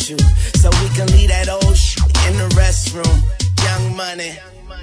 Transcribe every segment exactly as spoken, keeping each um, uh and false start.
you, so we can leave that old shit in the restroom. Young Money.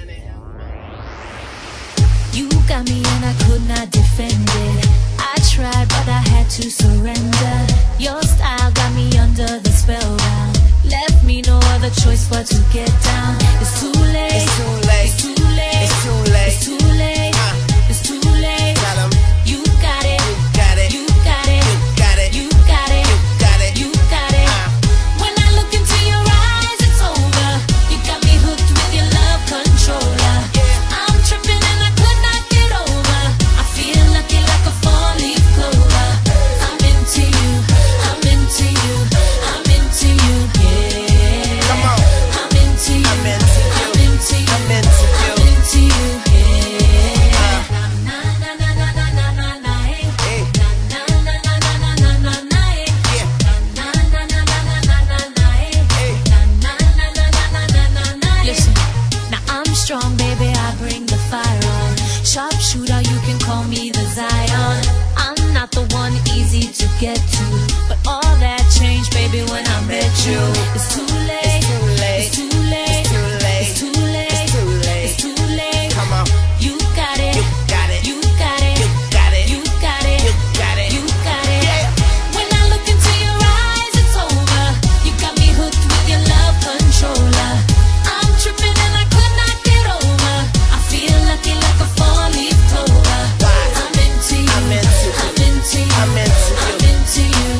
You got me and I could not defend it. I tried but I had to surrender. Your style got me under the spellbound. Left me no other choice but to get down. It's too late. It's too late. It's too late. It's too late. It's too late. Uh, it's too late. Tell 'em. You got it. You got it. You got it. You got it. You got it. You got it. You got it. Uh. When I look into your eyes, it's over. You got me hooked with your love controller. I'm tripping and I could not get over. I feel lucky like a four-leaf clover. I'm into you. I'm into you. I'm into you. Yeah. Come on. I'm into you. I'm into you. I'm into you. I'm into you. I'm into you. Yeah. Uh. Na na na na na na na na. Hey. Na na na na na na na na. Yeah. Na na na na na na na na. Hey. Na na na na na na na na. Listen, now I'm strong, baby. I bring the fire on. Sharpshooter, you can call me the Zion. I'm not the one easy to get to, but all that changed, baby, when I met you. It's too late. It's too late. It's too late. It's too late. It's too late. It's too late. It's too late. Come on. You got it. You got it. You got it. You got it. You got it. You got it. You got it. Yeah. When I look into your eyes, it's over. You got me hooked with your love controller. I'm tripping and I could not get over. I feel lucky like a four-leaf clover. Why? I'm into you. I'm into you. I'm into you. I'm into you. I'm into you.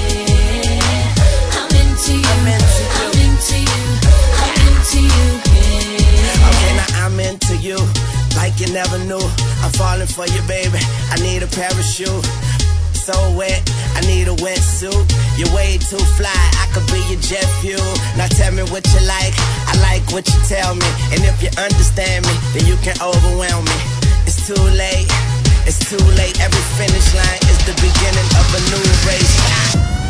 Yeah. I'm into you. I'm into you. I'm into you. I'm into you. Yeah. Okay, now I'm into you, like you never knew. I'm falling for you, baby. I need a parachute. So wet, I need a wetsuit. You're way too fly, I could be your jet fuel. Now tell me what you like, I like what you tell me. And if you understand me, then you can overwhelm me. It's too late, it's too late. Every finish line is the beginning of a new race.